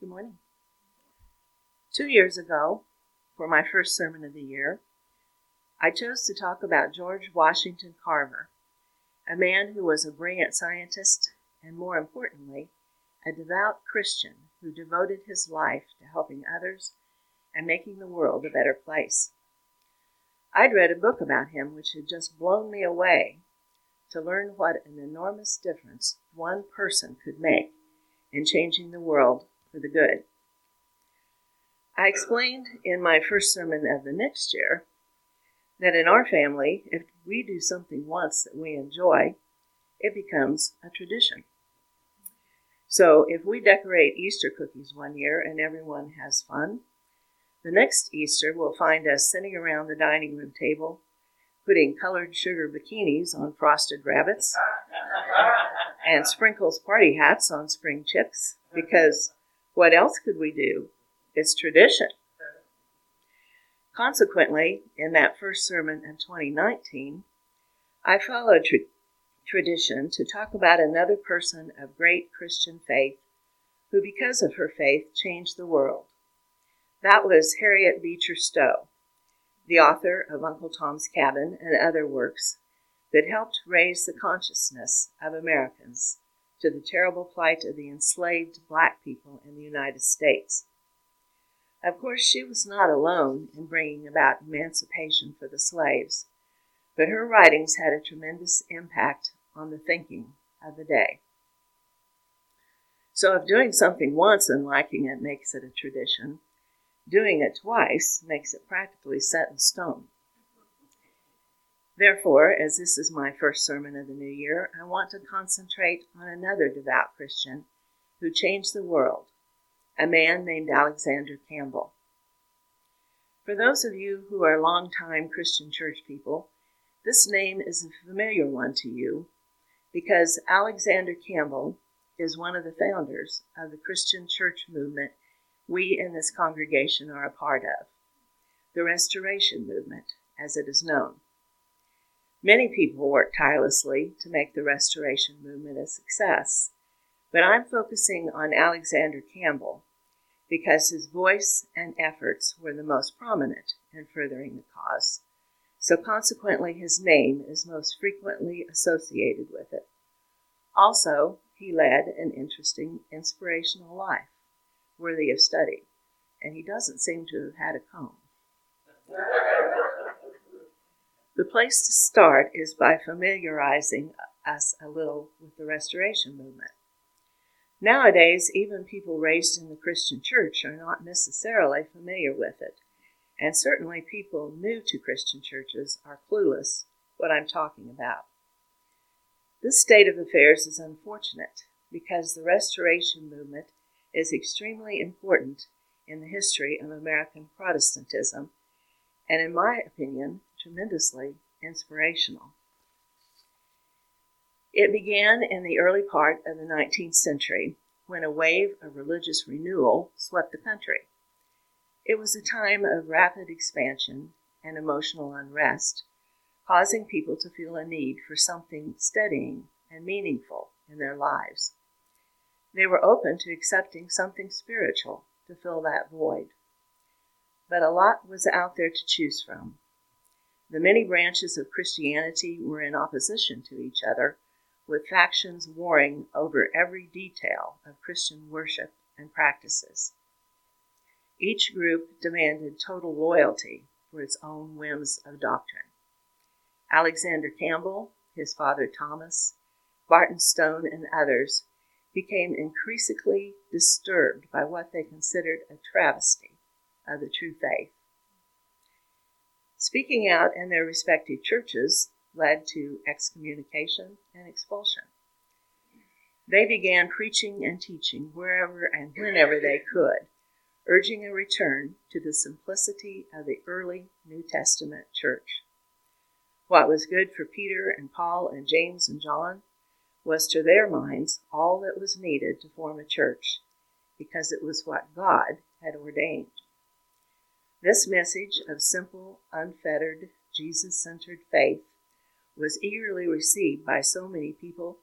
Good morning. 2 years ago, for my first sermon of the year, I chose to talk about George Washington Carver, a man who was a brilliant scientist and, more importantly, a devout Christian who devoted his life to helping others and making the world a better place. I'd read a book about him which had just blown me away to learn what an enormous difference one person could make in changing the world for the good. I explained in my first sermon of the next year that in our family, if we do something once that we enjoy, it becomes a tradition. So if we decorate Easter cookies one year and everyone has fun, the next Easter will find us sitting around the dining room table, putting colored sugar bikinis on frosted rabbits and sprinkles party hats on spring chips, because what else could we do? It's tradition. Consequently, in that first sermon in 2019, I followed tradition to talk about another person of great Christian faith who, because of her faith, changed the world. That was Harriet Beecher Stowe, the author of Uncle Tom's Cabin and other works that helped raise the consciousness of Americans to the terrible plight of the enslaved Black people in the United States. Of course, she was not alone in bringing about emancipation for the slaves, but her writings had a tremendous impact on the thinking of the day. So if doing something once and liking it makes it a tradition, doing it twice makes it practically set in stone. Therefore, as this is my first sermon of the new year, I want to concentrate on another devout Christian who changed the world, a man named Alexander Campbell. For those of you who are longtime Christian church people, this name is a familiar one to you because Alexander Campbell is one of the founders of the Christian church movement we in this congregation are a part of, the Restoration Movement, as it is known. Many people work tirelessly to make the Restoration Movement a success, but I'm focusing on Alexander Campbell because his voice and efforts were the most prominent in furthering the cause. So consequently, his name is most frequently associated with it. Also, he led an interesting, inspirational life, worthy of study, and he doesn't seem to have had a comb. The place to start is by familiarizing us a little with the Restoration Movement. Nowadays, even people raised in the Christian church are not necessarily familiar with it, and certainly people new to Christian churches are clueless what I'm talking about. This state of affairs is unfortunate because the Restoration Movement is extremely important in the history of American Protestantism, and in my opinion, tremendously inspirational. It began in the early part of the 19th century when a wave of religious renewal swept the country. It was a time of rapid expansion and emotional unrest, causing people to feel a need for something steadying and meaningful in their lives. They were open to accepting something spiritual to fill that void. But a lot was out there to choose from. The many branches of Christianity were in opposition to each other, with factions warring over every detail of Christian worship and practices. Each group demanded total loyalty for its own whims of doctrine. Alexander Campbell, his father Thomas, Barton Stone, and others became increasingly disturbed by what they considered a travesty of the true faith. Speaking out in their respective churches led to excommunication and expulsion. They began preaching and teaching wherever and whenever they could, urging a return to the simplicity of the early New Testament church. What was good for Peter and Paul and James and John was to their minds all that was needed to form a church, because it was what God had ordained. This message of simple, unfettered, Jesus-centered faith was eagerly received by so many people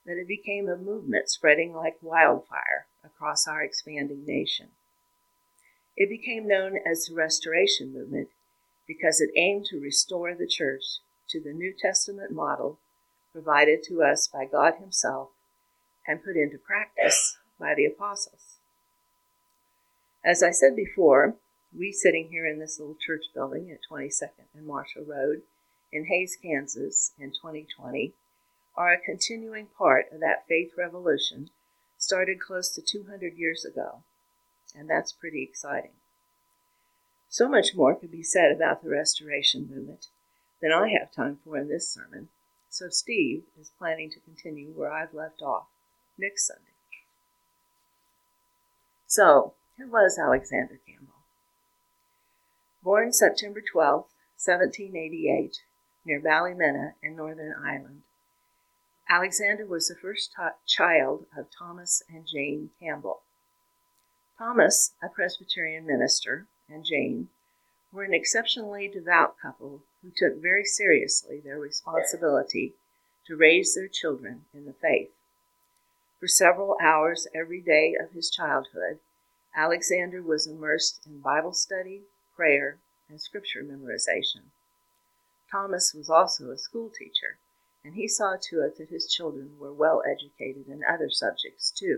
that it became a movement spreading like wildfire across our expanding nation. It became known as the Restoration Movement because it aimed to restore the church to the New Testament model provided to us by God Himself and put into practice by the apostles. As I said before, we sitting here in this little church building at 22nd and Marshall Road in Hays, Kansas in 2020 are a continuing part of that faith revolution started close to 200 years ago, and that's pretty exciting. So much more could be said about the Restoration Movement than I have time for in this sermon, so Steve is planning to continue where I've left off next Sunday. So, who was Alexander Campbell? Born September 12, 1788, near Ballymena in Northern Ireland, Alexander was the first child of Thomas and Jane Campbell. Thomas, a Presbyterian minister, and Jane were an exceptionally devout couple who took very seriously their responsibility to raise their children in the faith. For several hours every day of his childhood, Alexander was immersed in Bible study, prayer, and scripture memorization. Thomas was also a school teacher, and he saw to it that his children were well educated in other subjects too.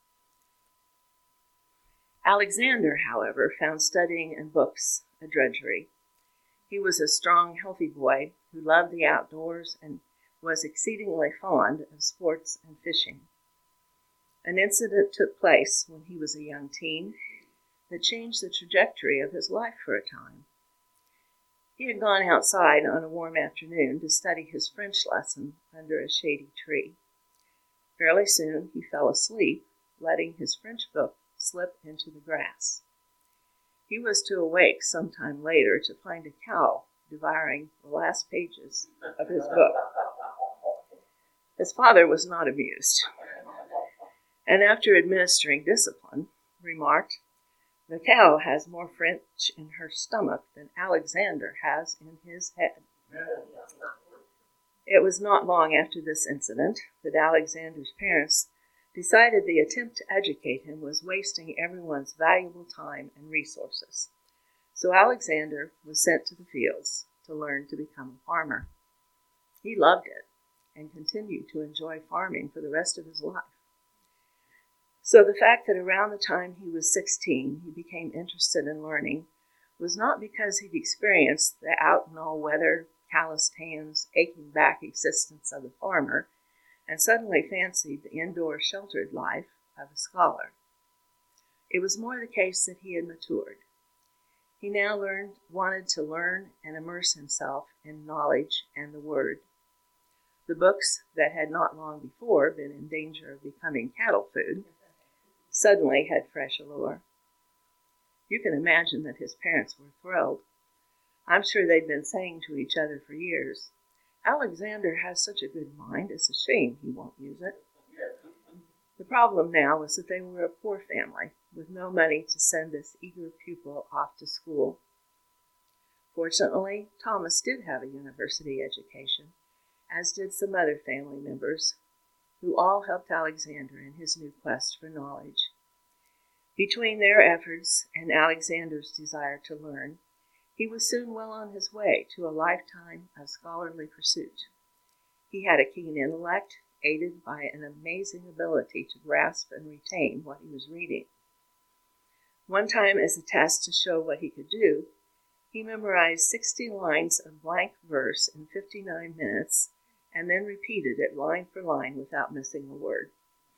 Alexander, however, found studying and books a drudgery. He was a strong, healthy boy who loved the outdoors and was exceedingly fond of sports and fishing. An incident took place when he was a young teen that changed the trajectory of his life for a time. He had gone outside on a warm afternoon to study his French lesson under a shady tree. Fairly soon he fell asleep, letting his French book slip into the grass. He was to awake sometime later to find a cow devouring the last pages of his book. His father was not amused, and after administering discipline, remarked, "The cow has more French in her stomach than Alexander has in his head." It was not long after this incident that Alexander's parents decided the attempt to educate him was wasting everyone's valuable time and resources. So Alexander was sent to the fields to learn to become a farmer. He loved it and continued to enjoy farming for the rest of his life. So the fact that around the time he was 16 he became interested in learning was not because he'd experienced the out-and-all-weather, calloused hands, aching back existence of the farmer and suddenly fancied the indoor sheltered life of a scholar. It was more the case that he had matured. He now wanted to learn and immerse himself in knowledge and the Word. The books that had not long before been in danger of becoming cattle food suddenly had fresh allure. You can imagine that his parents were thrilled. I'm sure they'd been saying to each other for years, "Alexander has such a good mind, it's a shame he won't use it." The problem now was that they were a poor family with no money to send this eager pupil off to school. Fortunately, Thomas did have a university education, as did some other family members, who all helped Alexander in his new quest for knowledge. Between their efforts and Alexander's desire to learn, he was soon well on his way to a lifetime of scholarly pursuit. He had a keen intellect, aided by an amazing ability to grasp and retain what he was reading. One time, as a test to show what he could do, he memorized 60 lines of blank verse in 59 minutes and then repeated it line for line without missing a word.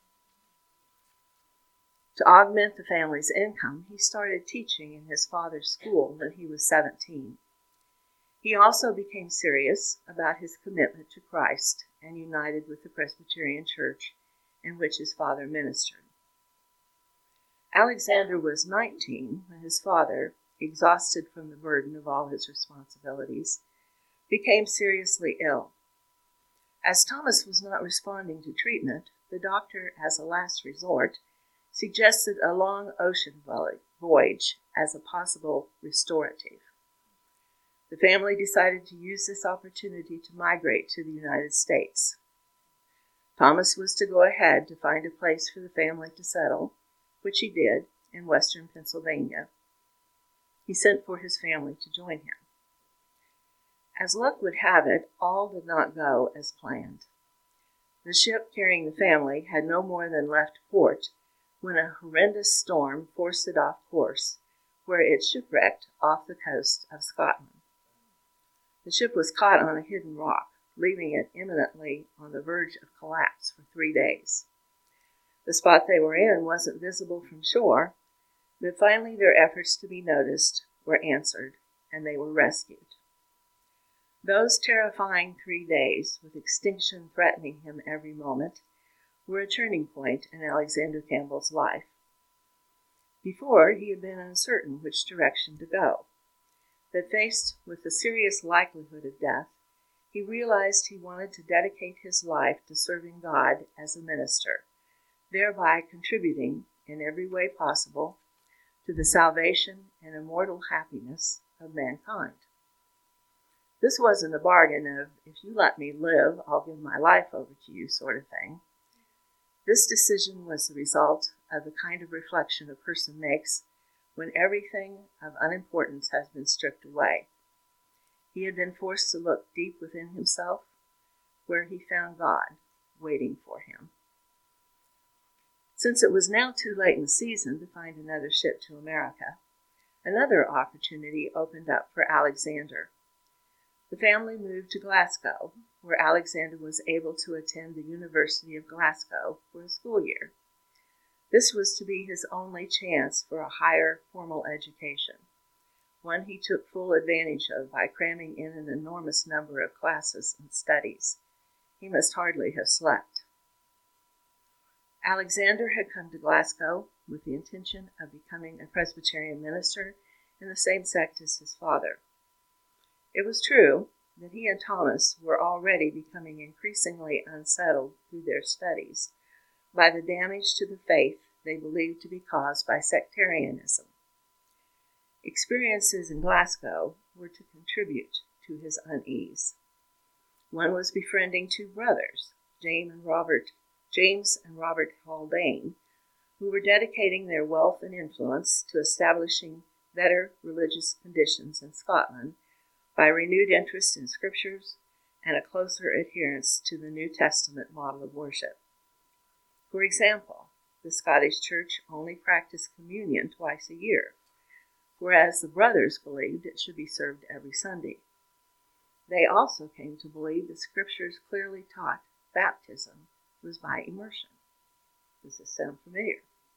To augment the family's income, he started teaching in his father's school when he was 17. He also became serious about his commitment to Christ and united with the Presbyterian Church in which his father ministered. Alexander was 19 when his father, exhausted from the burden of all his responsibilities, became seriously ill. As Thomas was not responding to treatment, the doctor, as a last resort, suggested a long ocean voyage as a possible restorative. The family decided to use this opportunity to migrate to the United States. Thomas was to go ahead to find a place for the family to settle, which he did in western Pennsylvania. He sent for his family to join him. As luck would have it, all did not go as planned. The ship carrying the family had no more than left port when a horrendous storm forced it off course, where it shipwrecked off the coast of Scotland. The ship was caught on a hidden rock, leaving it imminently on the verge of collapse for 3 days. The spot they were in wasn't visible from shore, but finally their efforts to be noticed were answered, and they were rescued. Those terrifying 3 days, with extinction threatening him every moment, were a turning point in Alexander Campbell's life. Before, he had been uncertain which direction to go, but faced with the serious likelihood of death, he realized he wanted to dedicate his life to serving God as a minister, thereby contributing in every way possible to the salvation and immortal happiness of mankind. This wasn't a bargain of, if you let me live, I'll give my life over to you sort of thing. This decision was the result of the kind of reflection a person makes when everything of unimportance has been stripped away. He had been forced to look deep within himself, where he found God waiting for him. Since it was now too late in the season to find another ship to America, another opportunity opened up for Alexander. The family moved to Glasgow, where Alexander was able to attend the University of Glasgow for a school year. This was to be his only chance for a higher formal education, one he took full advantage of by cramming in an enormous number of classes and studies. He must hardly have slept. Alexander had come to Glasgow with the intention of becoming a Presbyterian minister in the same sect as his father. It was true that he and Thomas were already becoming increasingly unsettled through their studies by the damage to the faith they believed to be caused by sectarianism. Experiences in Glasgow were to contribute to his unease. One was befriending 2 brothers, James and Robert Haldane, who were dedicating their wealth and influence to establishing better religious conditions in Scotland by renewed interest in scriptures and a closer adherence to the New Testament model of worship. For example, the Scottish Church only practiced communion twice a year, whereas the brothers believed it should be served every Sunday. They also came to believe the scriptures clearly taught baptism was by immersion. Does this sound familiar?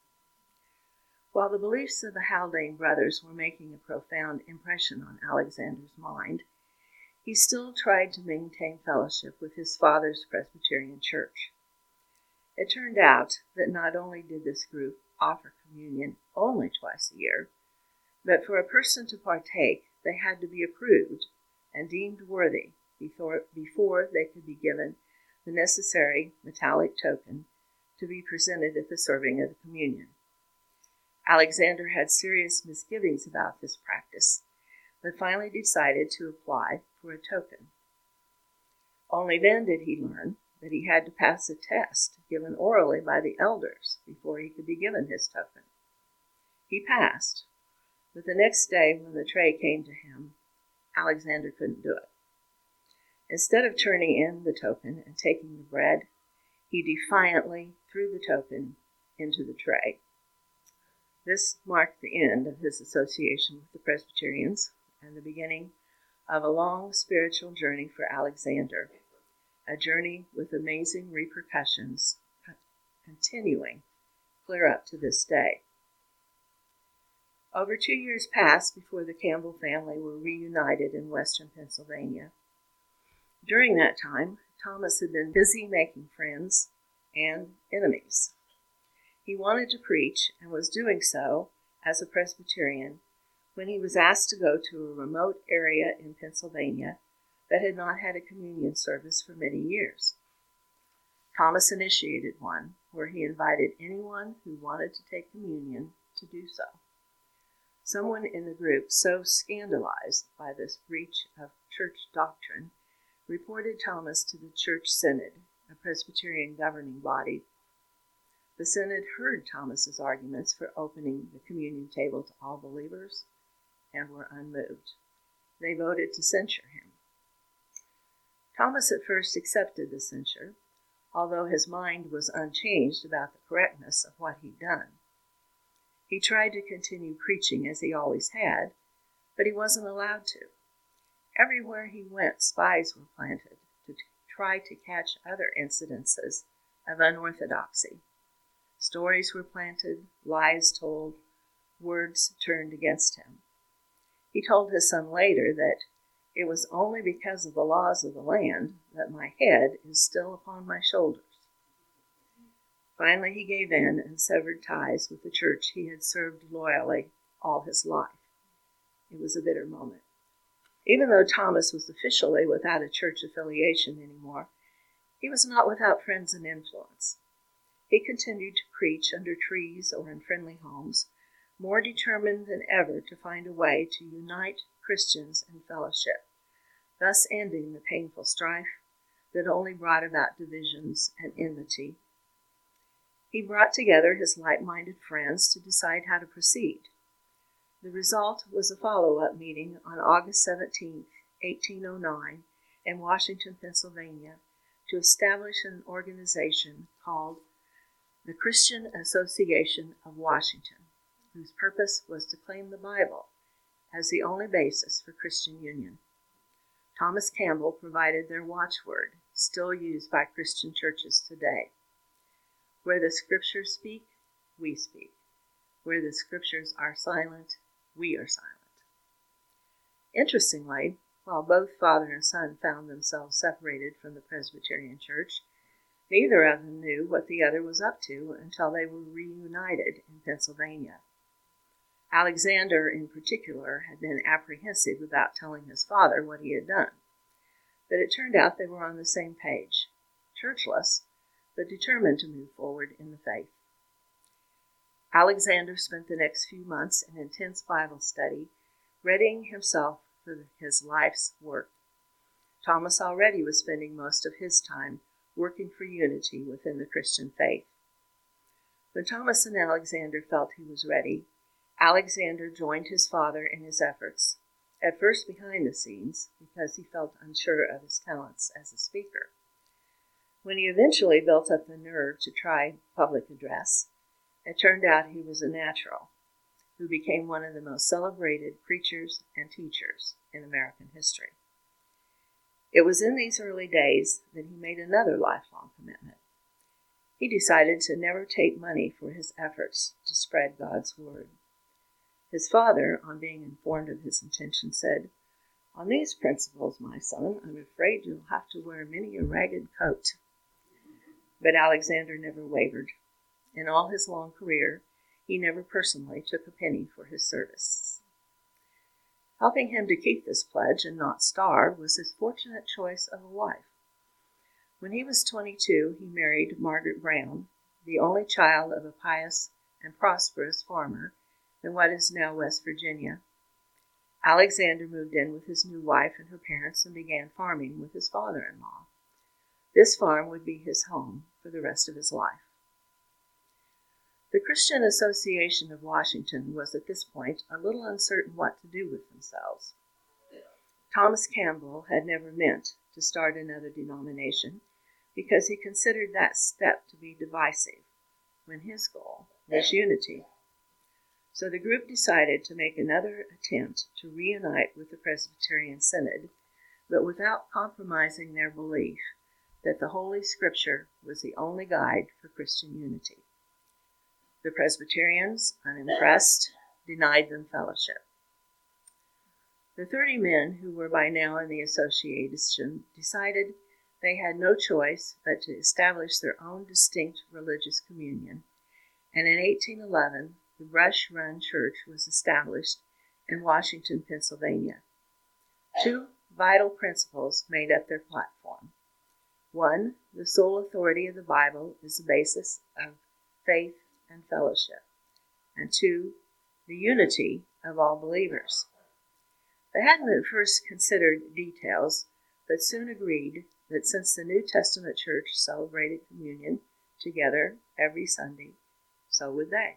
While the beliefs of the Haldane brothers were making a profound impression on Alexander's mind, he still tried to maintain fellowship with his father's Presbyterian church. It turned out that not only did this group offer communion only twice a year, but for a person to partake, they had to be approved and deemed worthy before they could be given the necessary metallic token to be presented at the serving of the communion. Alexander had serious misgivings about this practice, but finally decided to apply for a token. Only then did he learn that he had to pass a test given orally by the elders before he could be given his token. He passed, but the next day when the tray came to him, Alexander couldn't do it. Instead of turning in the token and taking the bread, he defiantly threw the token into the tray. This marked the end of his association with the Presbyterians and the beginning of a long spiritual journey for Alexander, a journey with amazing repercussions continuing clear up to this day. Over 2 years passed before the Campbell family were reunited in western Pennsylvania. During that time, Thomas had been busy making friends and enemies. He wanted to preach and was doing so as a Presbyterian when he was asked to go to a remote area in Pennsylvania that had not had a communion service for many years. Thomas initiated one where he invited anyone who wanted to take communion to do so. Someone in the group, so scandalized by this breach of church doctrine, reported Thomas to the church synod, a a Presbyterian governing body, the Synod heard Thomas's arguments for opening the communion table to all believers and were unmoved. They voted to censure him. Thomas at first accepted the censure, although his mind was unchanged about the correctness of what he'd done. He tried to continue preaching as he always had, but he wasn't allowed to. Everywhere he went, spies were planted to try to catch other incidences of unorthodoxy. Stories were planted, lies told, words turned against him. He told his son later that it was only because of the laws of the land that my head is still upon my shoulders. Finally, he gave in and severed ties with the church he had served loyally all his life. It was a bitter moment. Even though Thomas was officially without a church affiliation anymore, he was not without friends and influence. He continued to preach under trees or in friendly homes, more determined than ever to find a way to unite Christians in fellowship, thus ending the painful strife that only brought about divisions and enmity. He brought together his like-minded friends to decide how to proceed. The result was a follow-up meeting on August 17, 1809, in Washington, Pennsylvania, to establish an organization called the Christian Association of Washington, whose purpose was to claim the Bible as the only basis for Christian union. Thomas Campbell provided their watchword, still used by Christian churches today. Where the Scriptures speak, we speak. Where the Scriptures are silent, we are silent. Interestingly, while both father and son found themselves separated from the Presbyterian Church, neither of them knew what the other was up to until they were reunited in Pennsylvania. Alexander, in particular, had been apprehensive about telling his father what he had done, but it turned out they were on the same page, churchless, but determined to move forward in the faith. Alexander spent the next few months in intense Bible study, readying himself for his life's work. Thomas already was spending most of his time working for unity within the Christian faith. When Thomas and Alexander felt he was ready, Alexander joined his father in his efforts, at first behind the scenes because he felt unsure of his talents as a speaker. When he eventually built up the nerve to try public address, it turned out he was a natural, who became one of the most celebrated preachers and teachers in American history. It was in these early days that he made another lifelong commitment. He decided to never take money for his efforts to spread God's word. His father, on being informed of his intention, said, "On these principles, my son, I'm afraid you'll have to wear many a ragged coat." But Alexander never wavered. In all his long career, he never personally took a penny for his service. Helping him to keep this pledge and not starve was his fortunate choice of a wife. When he was 22, he married Margaret Brown, the only child of a pious and prosperous farmer in what is now West Virginia. Alexander moved in with his new wife and her parents and began farming with his father-in-law. This farm would be his home for the rest of his life. The Christian Association of Washington was at this point a little uncertain what to do with themselves. Thomas Campbell had never meant to start another denomination because he considered that step to be divisive, when his goal was unity. So the group decided to make another attempt to reunite with the Presbyterian Synod, but without compromising their belief that the Holy Scripture was the only guide for Christian unity. The Presbyterians, unimpressed, denied them fellowship. The 30 men who were by now in the association decided they had no choice but to establish their own distinct religious communion, and in 1811 the Brush Run Church was established in Washington, Pennsylvania. 2 vital principles made up their platform. 1, the sole authority of the Bible is the basis of faith and fellowship. And 2, the unity of all believers. They hadn't at first considered details, but soon agreed that since the New Testament church celebrated communion together every Sunday, so would they.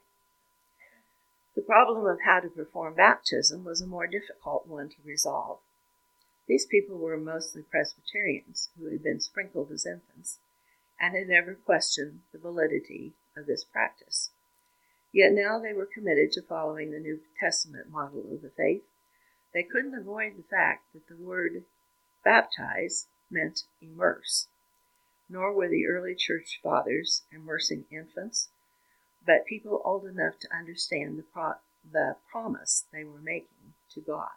The problem of how to perform baptism was a more difficult one to resolve. These people were mostly Presbyterians who had been sprinkled as infants and had never questioned the validity of this practice. Yet now they were committed to following the New Testament model of the faith. They couldn't avoid the fact that the word baptize meant immerse, nor were the early church fathers immersing infants, but people old enough to understand the promise they were making to God.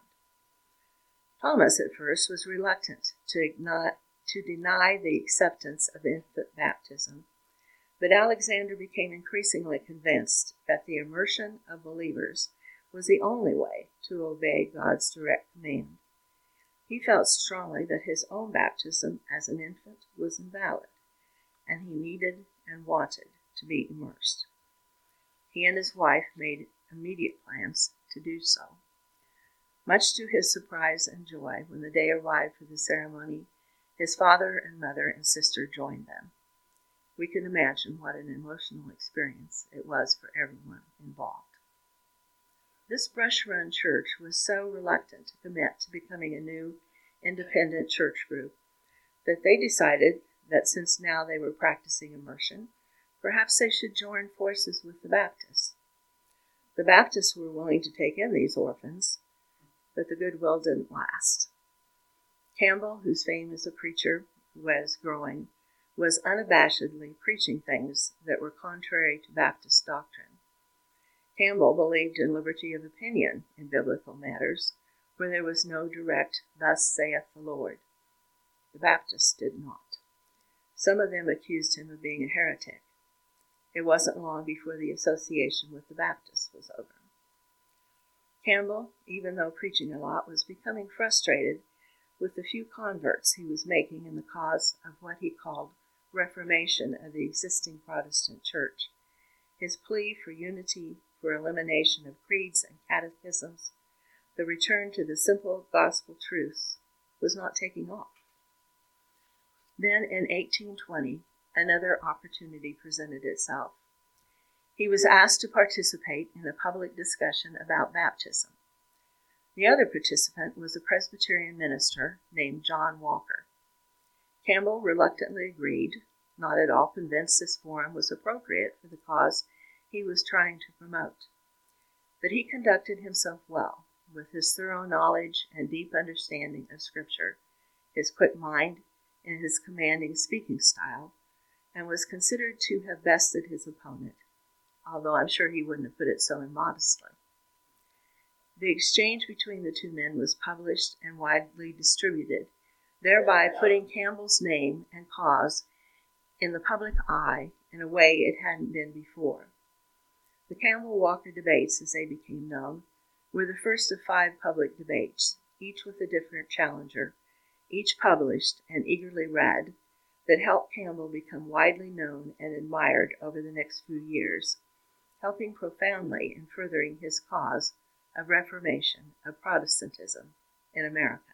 Thomas at first was reluctant to deny the acceptance of infant baptism, but Alexander became increasingly convinced that the immersion of believers was the only way to obey God's direct command. He felt strongly that his own baptism as an infant was invalid, and he needed and wanted to be immersed. He and his wife made immediate plans to do so. Much to his surprise and joy, when the day arrived for the ceremony, his father and mother and sister joined them. We can imagine what an emotional experience it was for everyone involved. This brush-run church was so reluctant to commit to becoming a new independent church group that they decided that since now they were practicing immersion, perhaps they should join forces with the Baptists. The Baptists were willing to take in these orphans, but the goodwill didn't last. Campbell, whose fame as a preacher was growing, was unabashedly preaching things that were contrary to Baptist doctrine. Campbell believed in liberty of opinion in biblical matters, where there was no direct, "Thus saith the Lord." The Baptists did not. Some of them accused him of being a heretic. It wasn't long before the association with the Baptists was over. Campbell, even though preaching a lot, was becoming frustrated with the few converts he was making in the cause of what he called reformation of the existing Protestant church. His plea for unity, for elimination of creeds and catechisms, the return to the simple gospel truths, was not taking off. Then in 1820, another opportunity presented itself. He was asked to participate in a public discussion about baptism. The other participant was a Presbyterian minister named John Walker. Campbell reluctantly agreed, not at all convinced this forum was appropriate for the cause he was trying to promote. But he conducted himself well, with his thorough knowledge and deep understanding of Scripture, his quick mind, and his commanding speaking style, and was considered to have bested his opponent, although I'm sure he wouldn't have put it so immodestly. The exchange between the two men was published and widely distributed, thereby putting Campbell's name and cause in the public eye in a way it hadn't been before. The Campbell-Walker debates, as they became known, were the first of 5 public debates, each with a different challenger, each published and eagerly read, that helped Campbell become widely known and admired over the next few years, helping profoundly in furthering his cause of reformation of Protestantism in America.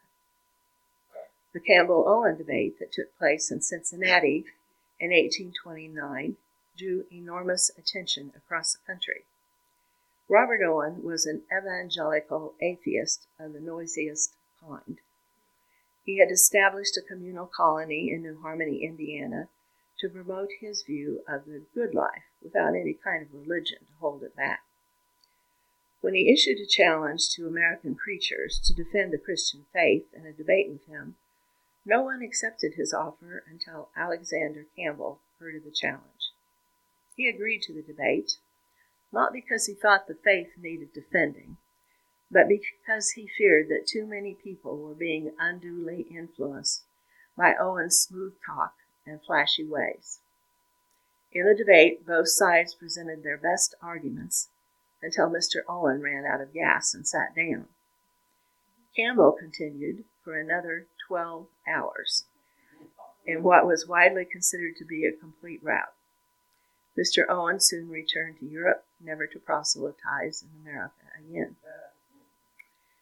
The Campbell-Owen debate that took place in Cincinnati in 1829 drew enormous attention across the country. Robert Owen was an evangelical atheist of the noisiest kind. He had established a communal colony in New Harmony, Indiana, to promote his view of the good life without any kind of religion to hold it back. When he issued a challenge to American preachers to defend the Christian faith in a debate with him, no one accepted his offer until Alexander Campbell heard of the challenge. He agreed to the debate, not because he thought the faith needed defending, but because he feared that too many people were being unduly influenced by Owen's smooth talk and flashy ways. In the debate, both sides presented their best arguments until Mr. Owen ran out of gas and sat down. Campbell continued for another 12 hours in what was widely considered to be a complete rout. Mr. Owen soon returned to Europe, never to proselytize in America again.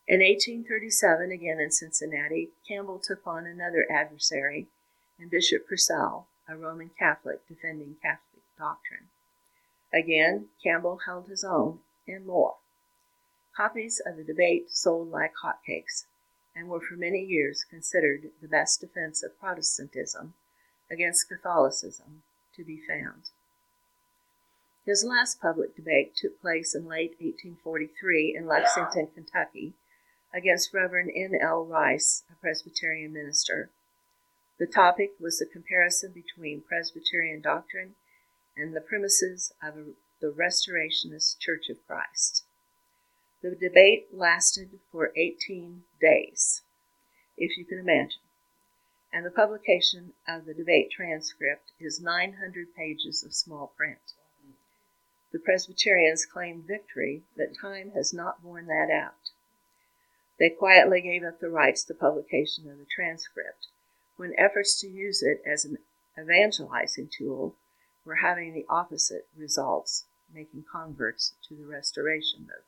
In 1837, again in Cincinnati, Campbell took on another adversary in Bishop Purcell, a Roman Catholic defending Catholic doctrine. Again, Campbell held his own and more. Copies of the debate sold like hotcakes and were for many years considered the best defense of Protestantism against Catholicism to be found. His last public debate took place in late 1843 in Lexington, Kentucky, against Reverend N.L. Rice, a Presbyterian minister. The topic was the comparison between Presbyterian doctrine and the premises of the Restorationist Church of Christ. The debate lasted for 18 days, if you can imagine, and the publication of the debate transcript is 900 pages of small print. The Presbyterians claimed victory, but time has not borne that out. They quietly gave up the rights to publication of the transcript, when efforts to use it as an evangelizing tool were having the opposite results, making converts to the Restoration movement.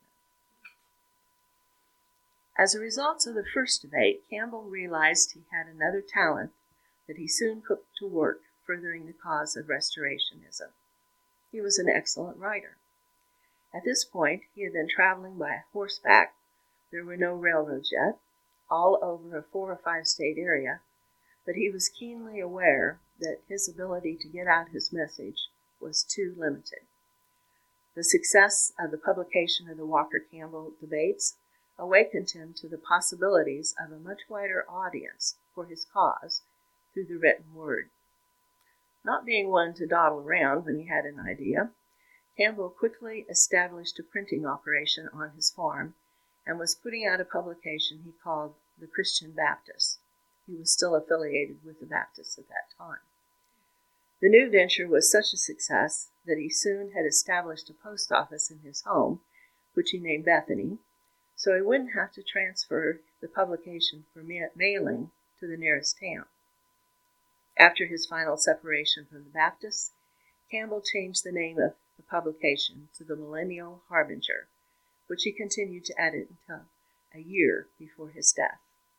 As a result of the first debate, Campbell realized he had another talent that he soon put to work furthering the cause of Restorationism. He was an excellent writer. At this point, he had been traveling by horseback, there were no railroads yet, all over a 4 or 5 state area, but he was keenly aware that his ability to get out his message was too limited. The success of the publication of the Walker-Campbell debates awakened him to the possibilities of a much wider audience for his cause through the written word. Not being one to dawdle around when he had an idea, Campbell quickly established a printing operation on his farm and was putting out a publication he called the Christian Baptist. He was still affiliated with the Baptists at that time. The new venture was such a success that he soon had established a post office in his home, which he named Bethany, so he wouldn't have to transfer the publication for mailing to the nearest town. After his final separation from the Baptists, Campbell changed the name of the publication to the Millennial Harbinger, which he continued to edit until a year before his death.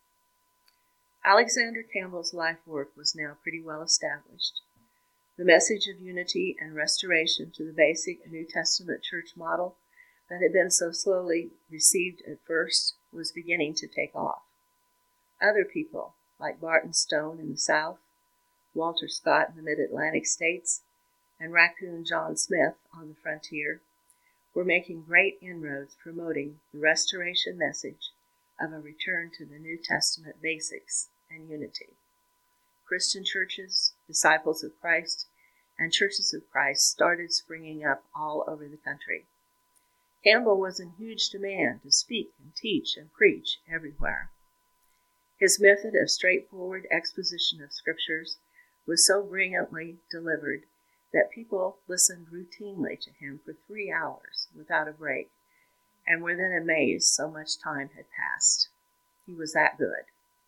Alexander Campbell's life work was now pretty well established. The message of unity and restoration to the basic New Testament church model that had been so slowly received at first was beginning to take off. Other people, like Barton Stone in the South, Walter Scott in the Mid-Atlantic states, and Raccoon John Smith on the frontier, were making great inroads promoting the restoration message of a return to the New Testament basics and unity. Christian churches, disciples of Christ, and churches of Christ started springing up all over the country. Campbell was in huge demand to speak and teach and preach everywhere. His method of straightforward exposition of scriptures was so brilliantly delivered that people listened routinely to him for 3 hours without a break and were then amazed so much time had passed. He was that good.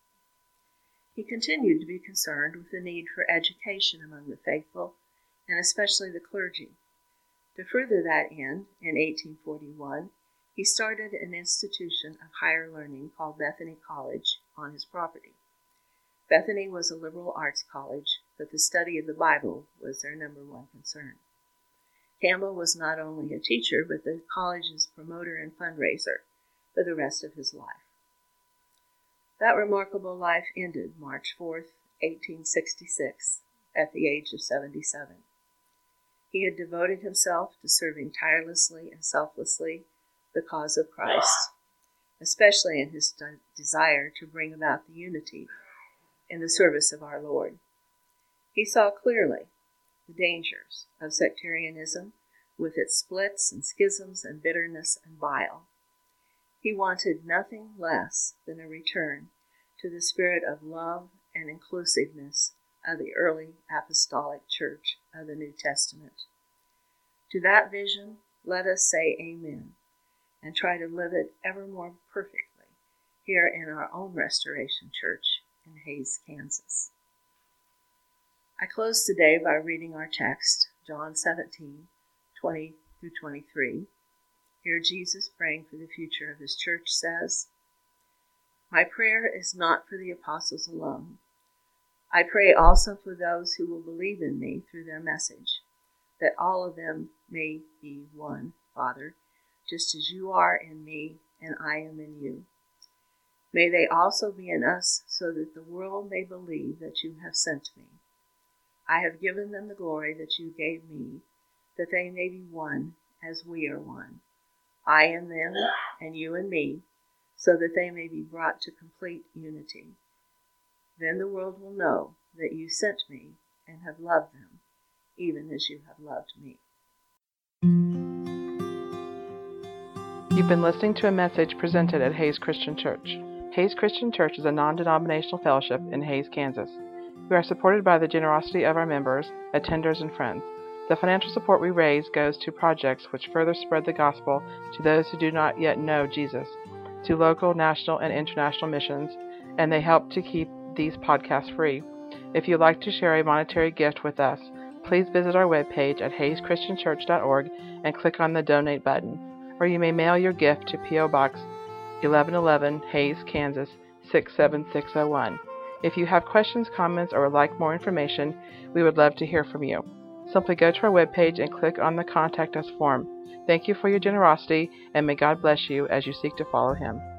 He continued to be concerned with the need for education among the faithful, and especially the clergy. To further that end, in 1841, he started an institution of higher learning called Bethany College on his property. Bethany was a liberal arts college, but the study of the Bible was their number one concern. Campbell was not only a teacher, but the college's promoter and fundraiser for the rest of his life. That remarkable life ended March 4th, 1866, at the age of 77. He had devoted himself to serving tirelessly and selflessly the cause of Christ, especially in his desire to bring about the unity in the service of our Lord. He saw clearly the dangers of sectarianism with its splits and schisms and bitterness and bile. He wanted nothing less than a return to the spirit of love and inclusiveness of the early apostolic church of the New Testament. To that vision, let us say amen and try to live it ever more perfectly here in our own Restoration Church in Hays, Kansas. I close today by reading our text, John 17:20 through 23. Here Jesus, praying for the future of his church, says, My prayer is not for the apostles alone. I pray also for those who will believe in me through their message, that all of them may be one, Father, just as you are in me and I am in you. May they also be in us, so that the world may believe that you have sent me. I have given them the glory that you gave me, that they may be one as we are one, I in them and you in me, so that they may be brought to complete unity. Then the world will know that you sent me and have loved them, even as you have loved me. You've been listening to a message presented at Hays Christian Church. Hays Christian Church is a non-denominational fellowship in Hays, Kansas. We are supported by the generosity of our members, attenders, and friends. The financial support we raise goes to projects which further spread the gospel to those who do not yet know Jesus, to local, national, and international missions, and they help to keep these podcasts free. If you'd like to share a monetary gift with us, please visit our webpage at hayschristianchurch.org and click on the Donate button, or you may mail your gift to P.O. Box 1111, Hays, Kansas 67601. If you have questions, comments, or would like more information, we would love to hear from you. Simply go to our webpage and click on the Contact Us form. Thank you for your generosity, and may God bless you as you seek to follow Him.